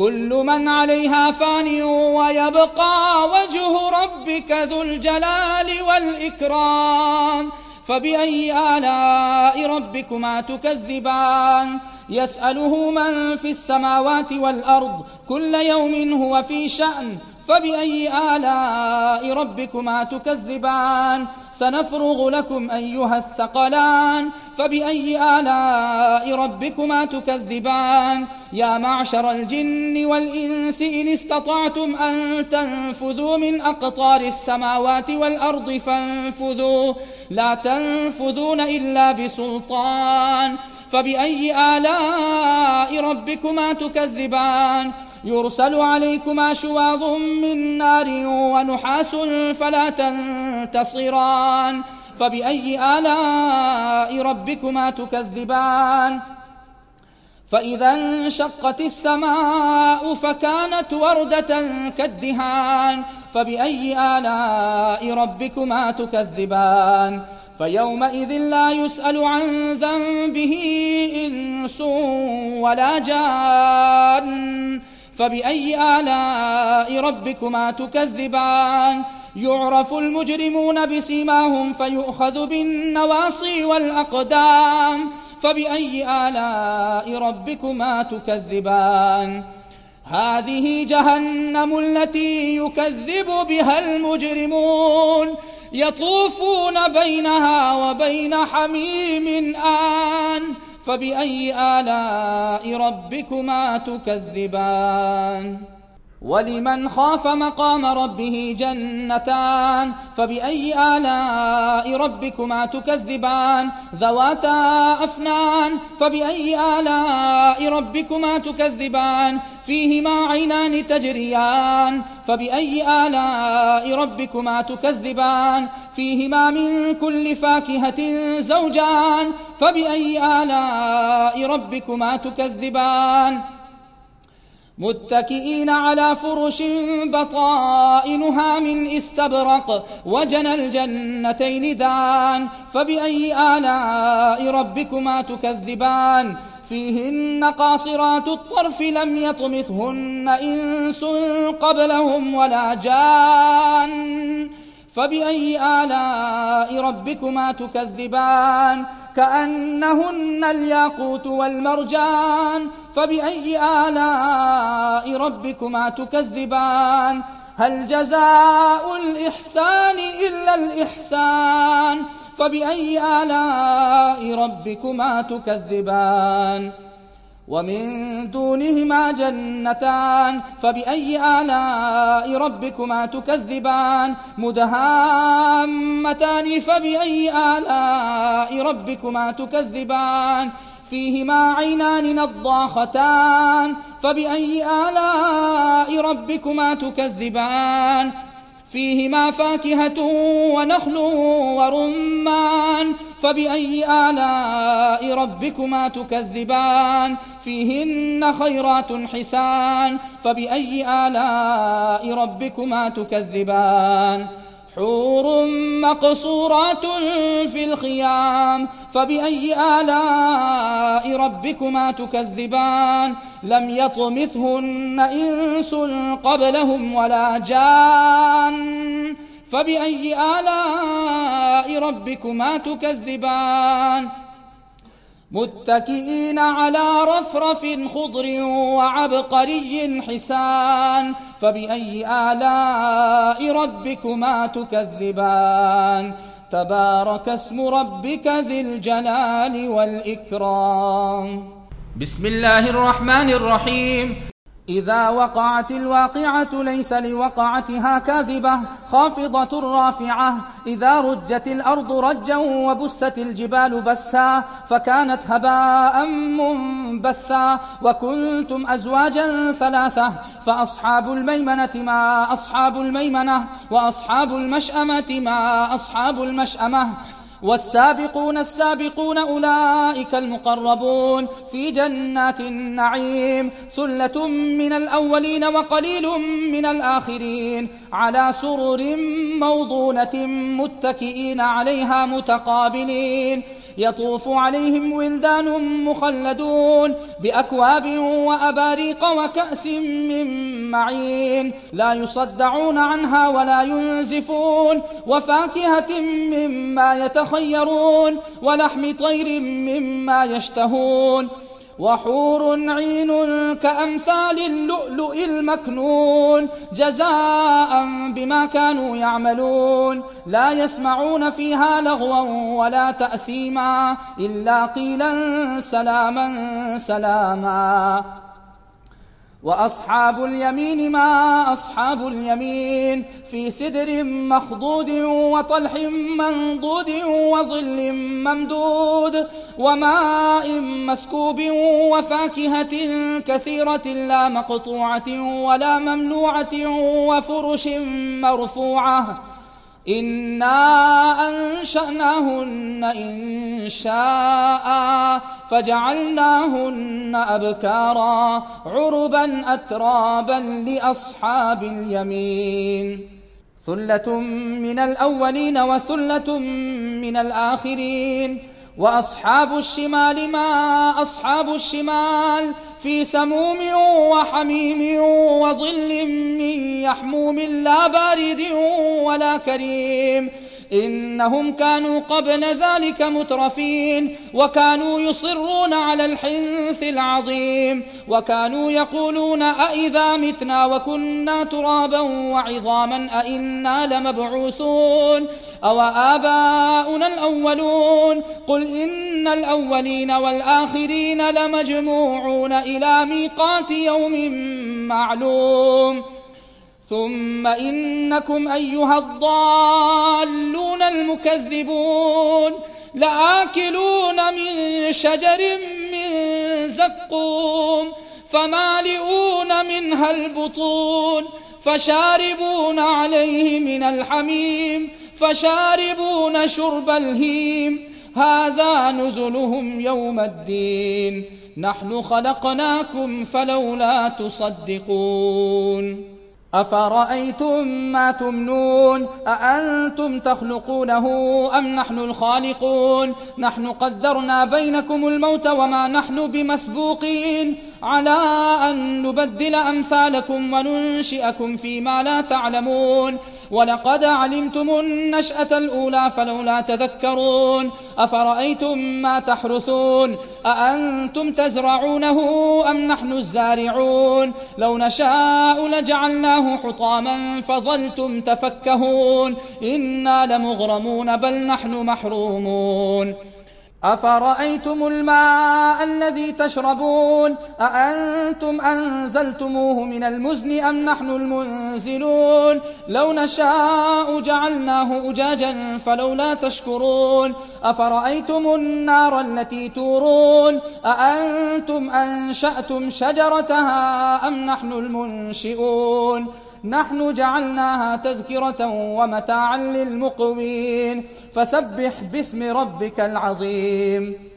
كل من عليها فان ويبقى وجه ربك ذو الجلال والإكرام. فبأي آلاء ربكما تكذبان؟ يسأله من في السماوات والأرض كل يوم هو في شأن. فبأي آلاء ربكما تكذبان؟ سنفرغ لكم أيها الثقلان. فبأي آلاء ربكما تكذبان؟ يا معشر الجن والإنس إن استطعتم أن تنفذوا من أقطار السماوات والأرض فانفذوا، لا تنفذون إلا بسلطان. فبأي آلاء ربكما تكذبان؟ يرسل عليكما شواظ من نار ونحاس فلا تنتصران. فبأي آلاء ربكما تكذبان؟ فإذا انشقت السماء فكانت وردة كالدهان. فبأي آلاء ربكما تكذبان؟ فيومئذ لا يسأل عن ذنبه إنس ولا جان. فبأي آلاء ربكما تكذبان؟ يعرف المجرمون بسيماهم فيؤخذ بالنواصي والأقدام. فبأي آلاء ربكما تكذبان؟ هذه جهنم التي يكذب بها المجرمون، يطوفون بينها وبين حميم آن. فبأي آلاء ربكما تكذبان؟ ولمن خاف مقام ربه جنتان. فبأي آلاء ربكما تكذبان؟ ذواتا أفنان. فبأي آلاء ربكما تكذبان؟ فيهما عينان تجريان. فبأي آلاء ربكما تكذبان؟ فيهما من كل فاكهة زوجان. فبأي آلاء ربكما تكذبان؟ متكئين على فرش بطائنها من استبرق وجنى الجنتين دان. فبأي آلاء ربكما تكذبان؟ فيهن قاصرات الطرف لم يطمثهن إنس قبلهم ولا جان. فبأي آلاء ربكما تكذبان؟ كأنهن الياقوت والمرجان. فبأي آلاء ربكما تكذبان؟ هل جزاء الإحسان إلا الإحسان؟ فبأي آلاء ربكما تكذبان؟ ومن دونهما جنتان. فبأي آلاء ربكما تكذبان؟ مدهامتان. فبأي آلاء ربكما تكذبان؟ فيهما عينان نضاختان. فبأي آلاء ربكما تكذبان؟ فيهما فاكهة ونخل ورمان. فبأي آلاء ربكما تكذبان؟ فيهن خيرات حسان. فبأي آلاء ربكما تكذبان؟ حور مقصورات في الخيام. فبأي آلاء ربكما تكذبان؟ لم يطمثهن إنس قبلهم ولا جان. فبأي آلاء ربكما تكذبان؟ متكئين على رفرف خضر وعبقري حسان. فبأي آلاء ربكما تكذبان؟ تبارك اسم ربك ذي الجلال والإكرام. بسم الله الرحمن الرحيم. إذا وقعت الواقعة ليس لوقعتها كاذبة خافضة رافعة. إذا رجت الأرض رجا وبست الجبال بسا فكانت هباء منبثا. وكنتم أزواجا ثلاثة فأصحاب الميمنة ما أصحاب الميمنة وأصحاب المشأمة ما أصحاب المشأمة. والسابقون السابقون أولئك المقربون في جنات النعيم. ثلة من الأولين وقليل من الآخرين على سرر موضونة متكئين عليها متقابلين. يطوف عليهم ولدان مخلدون بأكواب وأباريق وكأس من معين لا يصدعون عنها ولا ينزفون وفاكهة مما يتخيرون ولحم طير مما يشتهون وحور عين كأمثال اللؤلؤ المكنون جزاء بما كانوا يعملون لا يسمعون فيها لغوا ولا تأثيما إلا قيلا سلاما سلاما. وأصحاب اليمين ما أصحاب اليمين في سدر مخضود وطلح منضود وظل ممدود وماء مسكوب وفاكهة كثيرة لا مقطوعة ولا ممنوعة وفرش مرفوعة إنا أنشأناهن إنشاء فجعلناهن أبكارا عربا أترابا لأصحاب اليمين ثلة من الأولين وثلة من الآخرين. وأصحاب الشمال ما أصحاب الشمال في سموم وحميم وظل من يحموم لا بارد ولا كريم إنهم كانوا قبل ذلك مترفين وكانوا يصرون على الحنث العظيم وكانوا يقولون أئذا متنا وكنا ترابا وعظاما أئنا لمبعوثون أو آباؤنا الأولون قل إن الأولين والآخرين لمجموعون إلى ميقات يوم معلوم ثم إنكم أيها الضالون المكذبون لآكلون من شجر من زقوم فمالئون منها البطون فشاربون عليه من الحميم فشاربون شرب الهيم هذا نزلهم يوم الدين نحن خلقناكم فلولا تصدقون. أفرأيتم ما تمنون أأنتم تخلقونه أم نحن الخالقون نحن قدرنا بينكم الموت وما نحن بمسبوقين على أن نبدل أمثالكم وننشئكم فيما لا تعلمون ولقد علمتم النشأة الأولى فلولا تذكرون. أفرأيتم ما تحرثون أأنتم تزرعونه أم نحن الزارعون لو نشاء لجعلناه حطاما فظلتم تفكهون إنا لمغرمون بل نحن محرومون. أفرأيتم الماء الذي تشربون أأنتم أنزلتموه من المزن أم نحن المنزلون لو نشاء جعلناه أجاجا فلولا تشكرون. أفرأيتم النار التي تورون أأنتم أنشأتم شجرتها أم نحن المنشئون نحن جعلناها تذكرة ومتاعا للمقوين فسبح باسم ربك العظيم.